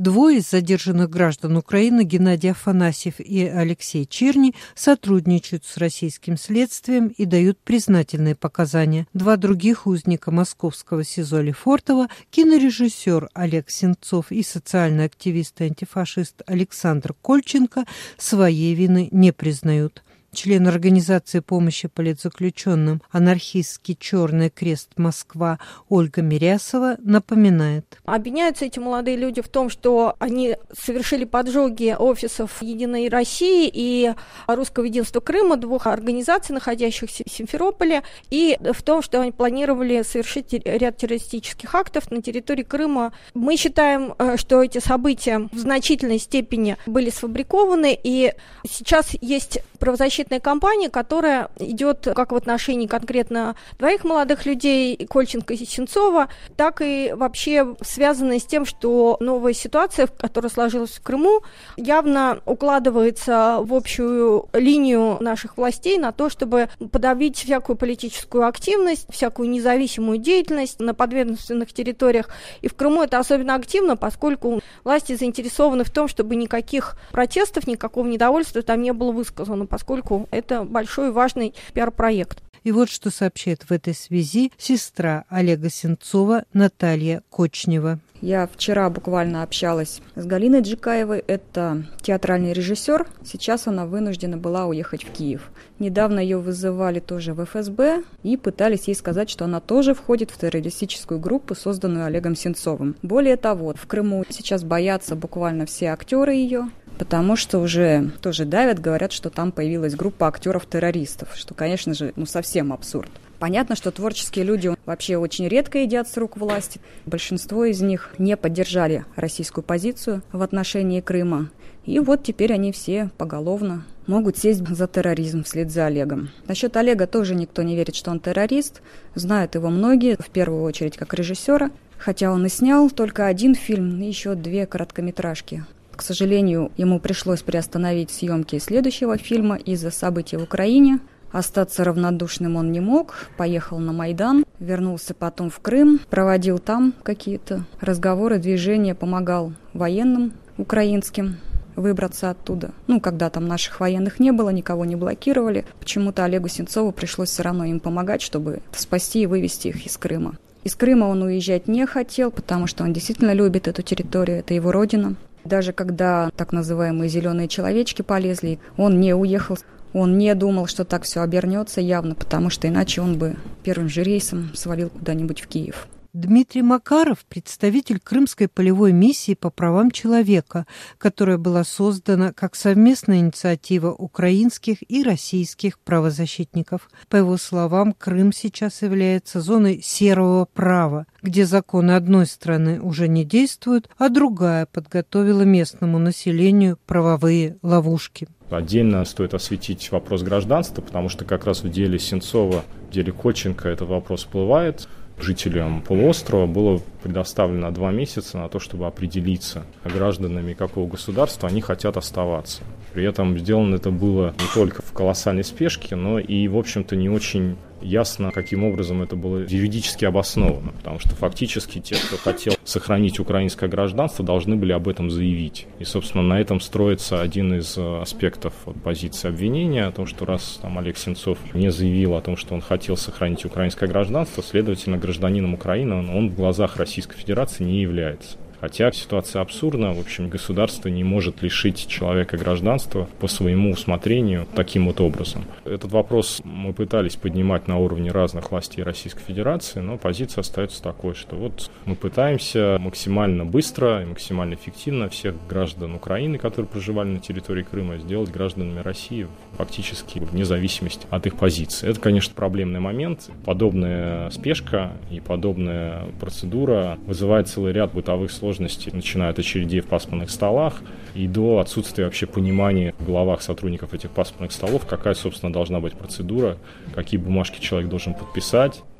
Двое из задержанных граждан Украины, Геннадий Афанасьев и Алексей Черни, сотрудничают с российским следствием и дают признательные показания. Два других узника московского СИЗО Лефортово, кинорежиссер Олег Сенцов и социальный активист и антифашист Александр Кольченко, своей вины не признают. Член организации помощи политзаключенным «Анархистский Черный Крест Москва» Ольга Мирясова напоминает. Обвиняются эти молодые люди в том, что они совершили поджоги офисов «Единой России» и Русского единства Крыма, двух организаций, находящихся в Симферополе, и в том, что они планировали совершить ряд террористических актов на территории Крыма. Мы считаем, что эти события в значительной степени были сфабрикованы, и сейчас есть правозащитная кампания, которая идет как в отношении конкретно двоих молодых людей, Кольченко и Сенцова, так и вообще связанная с тем, что новая ситуация, которая сложилась в Крыму, явно укладывается в общую линию наших властей на то, чтобы подавить всякую политическую активность, всякую независимую деятельность на подведомственных территориях. И в Крыму это особенно активно, поскольку власти заинтересованы в том, чтобы никаких протестов, никакого недовольства там не было высказано, поскольку это большой важный пиар-проект. И вот что сообщает в этой связи сестра Олега Сенцова Наталья Кочнева. Я вчера буквально общалась с Галиной Джикаевой, это театральный режиссер. Сейчас она вынуждена была уехать в Киев. Недавно ее вызывали тоже в ФСБ и пытались ей сказать, что она тоже входит в террористическую группу, созданную Олегом Сенцовым. Более того, в Крыму сейчас боятся буквально все актеры ее, потому что уже тоже давят, говорят, что там появилась группа актеров-террористов, что, конечно же, совсем абсурд. Понятно, что творческие люди вообще очень редко едят с рук власти. Большинство из них не поддержали российскую позицию в отношении Крыма. И вот теперь они все поголовно могут сесть за терроризм вслед за Олегом. Насчет Олега тоже никто не верит, что он террорист. Знают его многие, в первую очередь как режиссера. Хотя он и снял только один фильм и еще 2 короткометражки. К сожалению, ему пришлось приостановить съемки следующего фильма из-за событий в Украине. Остаться равнодушным он не мог, поехал на Майдан, вернулся потом в Крым, проводил там какие-то разговоры, движения, помогал военным украинским выбраться оттуда. Когда там наших военных не было, никого не блокировали, почему-то Олегу Сенцову пришлось все равно им помогать, чтобы спасти и вывести их из Крыма. Из Крыма он уезжать не хотел, потому что он действительно любит эту территорию, это его родина. Даже когда так называемые зеленые человечки полезли, он не уехал. Он не думал, что так все обернется явно, потому что иначе он бы первым же рейсом свалил куда-нибудь в Киев. Дмитрий Макаров – представитель Крымской полевой миссии по правам человека, которая была создана как совместная инициатива украинских и российских правозащитников. По его словам, Крым сейчас является зоной серого права, где законы одной страны уже не действуют, а другая подготовила местному населению правовые ловушки. Отдельно стоит осветить вопрос гражданства, потому что как раз в деле Сенцова, в деле Кольченко этот вопрос всплывает. Жителям полуострова было предоставлено 2 месяца на то, чтобы определиться, гражданами какого государства они хотят оставаться. При этом сделано это было не только в колоссальной спешке, но и, в общем-то, не очень ясно, каким образом это было юридически обосновано, потому что фактически те, кто хотел сохранить украинское гражданство, должны были об этом заявить. И, собственно, на этом строится один из аспектов позиции обвинения, о том, что раз Олег Сенцов не заявил о том, что он хотел сохранить украинское гражданство, следовательно, гражданином Украины он в глазах Российской Федерации не является. Хотя ситуация абсурдна, в общем, государство не может лишить человека гражданства по своему усмотрению таким вот образом. Этот вопрос мы пытались поднимать на уровне разных властей Российской Федерации, но позиция остается такой, что вот мы пытаемся максимально быстро и максимально эффективно всех граждан Украины, которые проживали на территории Крыма, сделать гражданами России фактически вне зависимости от их позиции. Это, конечно, проблемный момент. Подобная спешка и подобная процедура вызывает целый ряд бытовых сложностей, начиная от очередей в паспортных столах и до отсутствия вообще понимания в головах сотрудников этих паспортных столов, какая, собственно, должна быть процедура, какие бумажки человек должен подписать,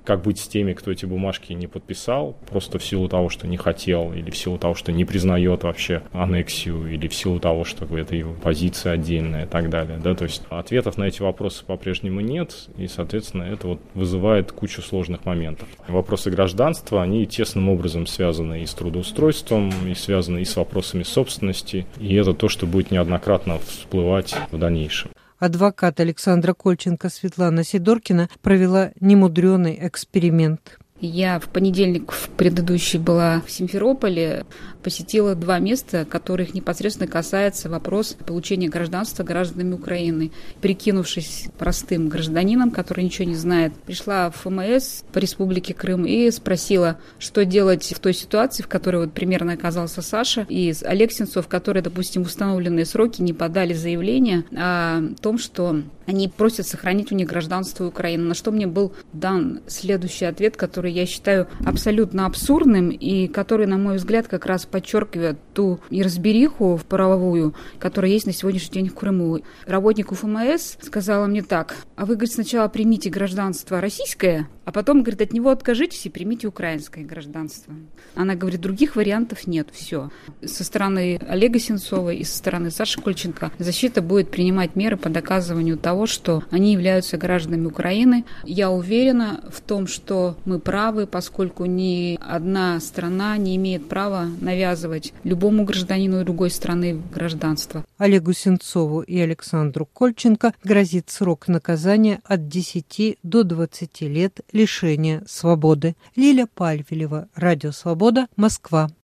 Как быть с теми, кто эти бумажки не подписал, просто в силу того, что не хотел, или в силу того, что не признает вообще аннексию, или в силу того, что это его позиция отдельная и так далее. Да? То есть ответов на эти вопросы по-прежнему нет, и, соответственно, это вызывает кучу сложных моментов. Вопросы гражданства, они тесным образом связаны и с трудоустройством, и связаны и с вопросами собственности, и это то, что будет неоднократно всплывать в дальнейшем. Адвокат Александра Кольченко Светлана Сидоркина провела немудрёный эксперимент. Я в понедельник предыдущий была в Симферополе, посетила 2 места, которых непосредственно касается вопрос получения гражданства гражданами Украины. Прикинувшись простым гражданином, который ничего не знает, пришла в ФМС по Республике Крым и спросила, что делать в той ситуации, в которой примерно оказался Саша и Олег Сенцов, которые, допустим, в установленные сроки не подали заявление о том, что они просят сохранить у них гражданство Украины. На что мне был дан следующий ответ, который я считаю абсолютно абсурдным и который, на мой взгляд, как раз подчеркивает ту неразбериху правовую, которая есть на сегодняшний день в Крыму. Работник УФМС сказала мне так: а вы, говорит, сначала примите гражданство российское, а потом, говорит, от него откажитесь и примите украинское гражданство. Она говорит, других вариантов нет, все. Со стороны Олега Сенцова и со стороны Саши Кольченко защита будет принимать меры по доказыванию того, что они являются гражданами Украины. Я уверена в том, что мы правы, поскольку ни одна страна не имеет права навязывать любому гражданину другой страны гражданство. Олегу Сенцову и Александру Кольченко грозит срок наказания от 10 до 20 лет лишения свободы. Лиля Пальвелева, Радио Свобода, Москва.